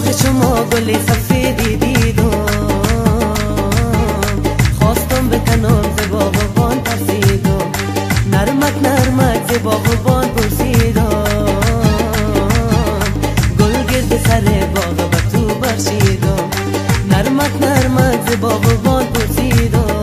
وقت شما گل سفیدی دیدم، خواستم بکنم ز باغبان ترسیدم، نرمک نرمک ز باغبان پرسیدم، گل گرد سر باغ و تو برشیدم، نرمک نرمک ز باغبان پرسیدم،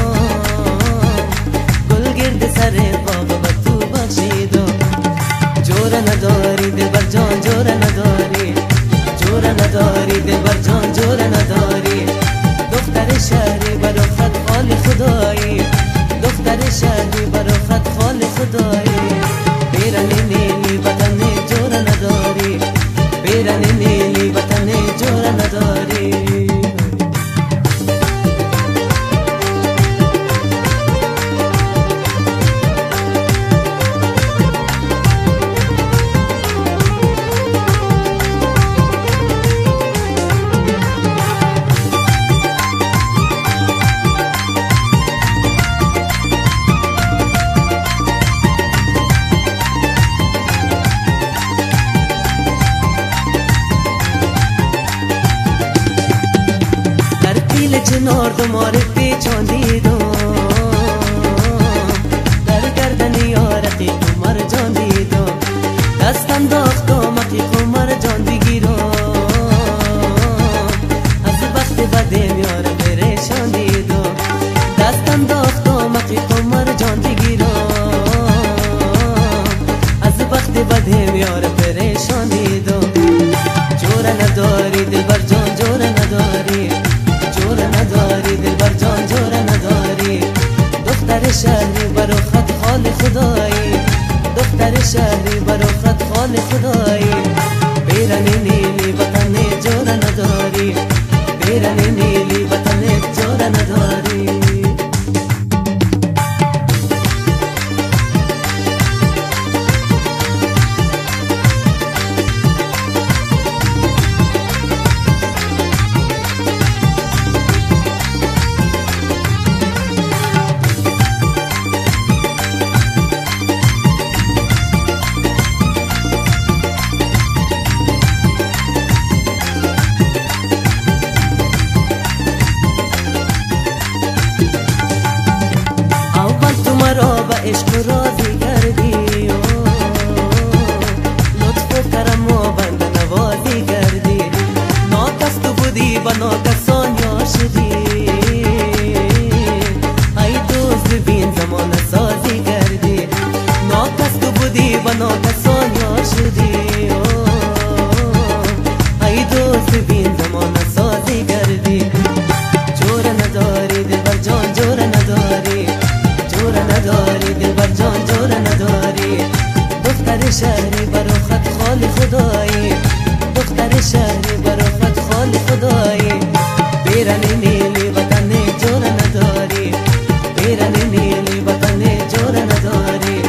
گل گرد سر باغ و تو برشیدم. جور نداری دلبر جان، جور نداری، جور نداری دلبر جان، جور نداری، دختر شهری برا خط خال خدایی، دختر شهری برا خط خال خدایی، بیرن نیلی وطن جور نداری، بیرن نیلی وطن جور نداری. چنار دمار پیچان دیدم، در گردن یارقی قمر جان دیدم، دستم داختم اقی قمر جان بگیرم، از وقت بدم یار پریشان دیدم، دستم داختم اقی قمر جان بگیرم، از وقت بدم یار پریشان دیدم. جور نداری دلبر جان، جور نداری، جور نداری دلبر جان، جور نداری، دختر شهری برا خط خال خدایی، دختر شهری برا خط خال خدایی، بیرن نیلی وطن جور نداری، بیرن نیلی وطن جور نداری. مرا به عشق راضی کردی، لطف و کرم و بنده نوازی کردی، ناکس تو بودی و ناکسان یار شدی، ای دوست ببین زمان سازی کردی، ناکس تو بودی و ناکسان یار شدی، ای دوست ببین زمان سازی کردی. جور نداری دلبر جان، جور نداری، جور نداری دلبر جان، جور نداری، دختر شهری برا خط خال خدایی، دختر شهری برا خط خال خدایی، بیرن نیلی وطن جور نداری، بیرن نیلی وطن جور نداری.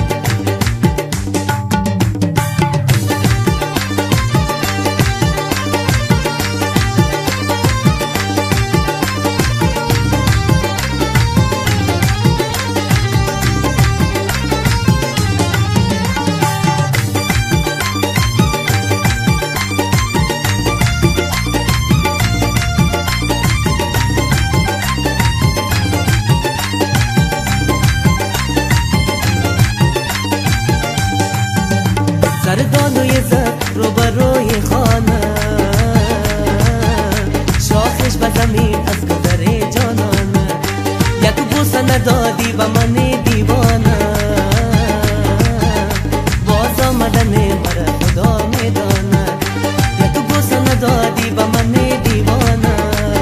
سردانوی زد رو بروی خانه، شاخش به زمین از گذر جانانه، یک بوسه ندادی و من دیوانه، باز آمدن مرا خدا میدانه، یک بوسه ندادی و من دیوانه،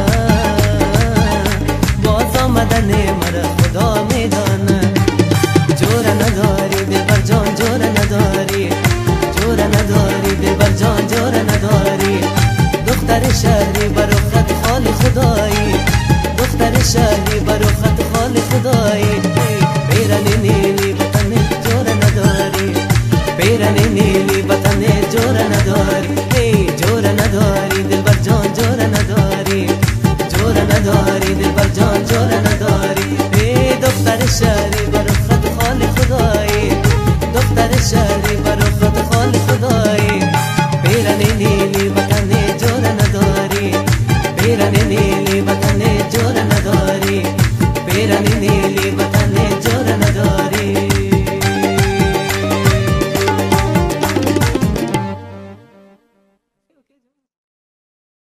باز آمدن مرا خدا میدانه. جور نداری دلبر جان، جور نداری، جور نداری دلبر جان، جور نداری، دختر شهری برا خط خال خدایی، دختر شهری برا خط